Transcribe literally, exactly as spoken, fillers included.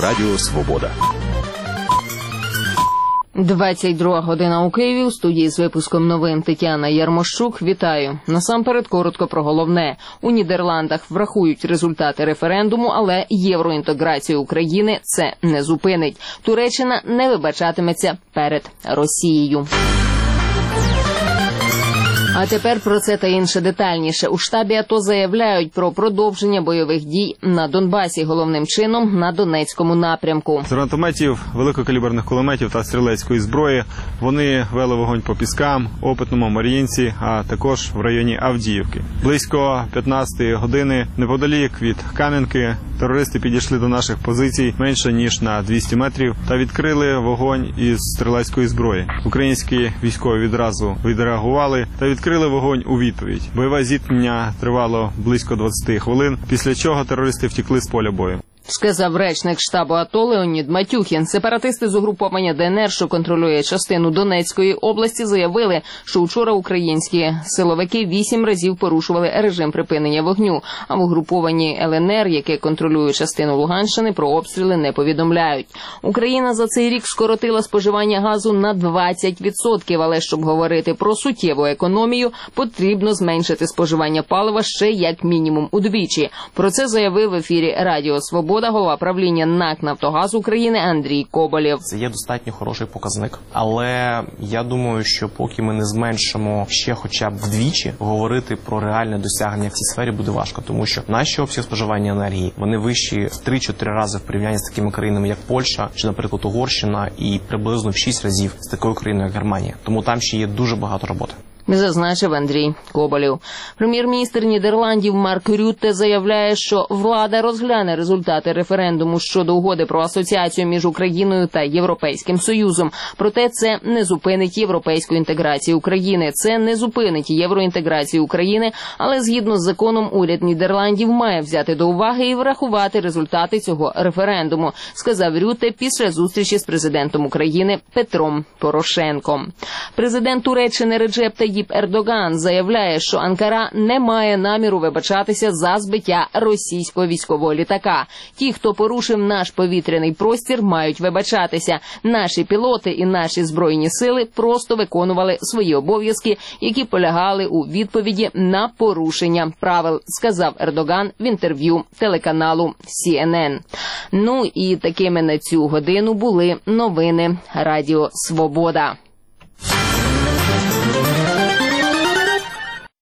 Радіо Свобода. двадцять друга година у Києві. У студії з випуском новин Тетяна Ярмощук. Вітаю. Насамперед коротко про головне. У Нідерландах врахують результати референдуму, але євроінтеграцію України це не зупинить. Туреччина не вибачатиметься перед Росією. А тепер про це та інше детальніше. У штабі АТО заявляють про продовження бойових дій на Донбасі, головним чином на Донецькому напрямку. З гранатометів, великокаліберних кулеметів та стрілецької зброї вони вели вогонь по Піскам, Опитному, Мар'їнці, а також в районі Авдіївки. Близько п'ятнадцятої години неподалік від Кам'янки терористи підійшли до наших позицій менше ніж на двісті метрів та відкрили вогонь із стрілецької зброї. Українські військові відразу відреагували та відкрили Відкрили вогонь у відповідь. Бойове зіткнення тривало близько двадцять хвилин, після чого терористи втекли з поля бою. Сказав речник штабу АТО Леонід Матюхін. Сепаратисти з угруповання ДНР, що контролює частину Донецької області, заявили, що вчора українські силовики вісім разів порушували режим припинення вогню, а в угрупованні ЛНР, яке контролює частину Луганщини, про обстріли не повідомляють. Україна за цей рік скоротила споживання газу на двадцять відсотків, але щоб говорити про суттєву економію, потрібно зменшити споживання палива ще як мінімум удвічі. Про це заявив в ефірі Радіо Свобода голова правління НАК «Нафтогаз України» Андрій Коболєв. Це є достатньо хороший показник, але я думаю, що поки ми не зменшимо ще хоча б вдвічі, говорити про реальне досягнення в цій сфері буде важко, тому що наші обсяги споживання енергії, вони вищі в три-чотири рази в порівнянні з такими країнами, як Польща, чи, наприклад, Угорщина, і приблизно в шість разів з такою країною, як Германія. Тому там ще є дуже багато роботи. Зазначив Андрій Коболєв. Прем'єр-міністр Нідерландів Марк Рютте заявляє, що влада розгляне результати референдуму щодо угоди про асоціацію між Україною та Європейським Союзом. Проте це не зупинить європейську інтеграцію України. Це не зупинить євроінтеграцію України, але згідно з законом уряд Нідерландів має взяти до уваги і врахувати результати цього референдуму, сказав Рютте після зустрічі з президентом України Петром Порошенком. Президент Туреччини Реджеп Таїп Ердоган заявляє, що Анкара не має наміру вибачатися за збиття російського військового літака. Ті, хто порушив наш повітряний простір, мають вибачатися. Наші пілоти і наші збройні сили просто виконували свої обов'язки, які полягали у відповіді на порушення правил, сказав Ердоган в інтерв'ю телеканалу Сі Ен Ен. Ну і такими на цю годину були новини Радіо Свобода.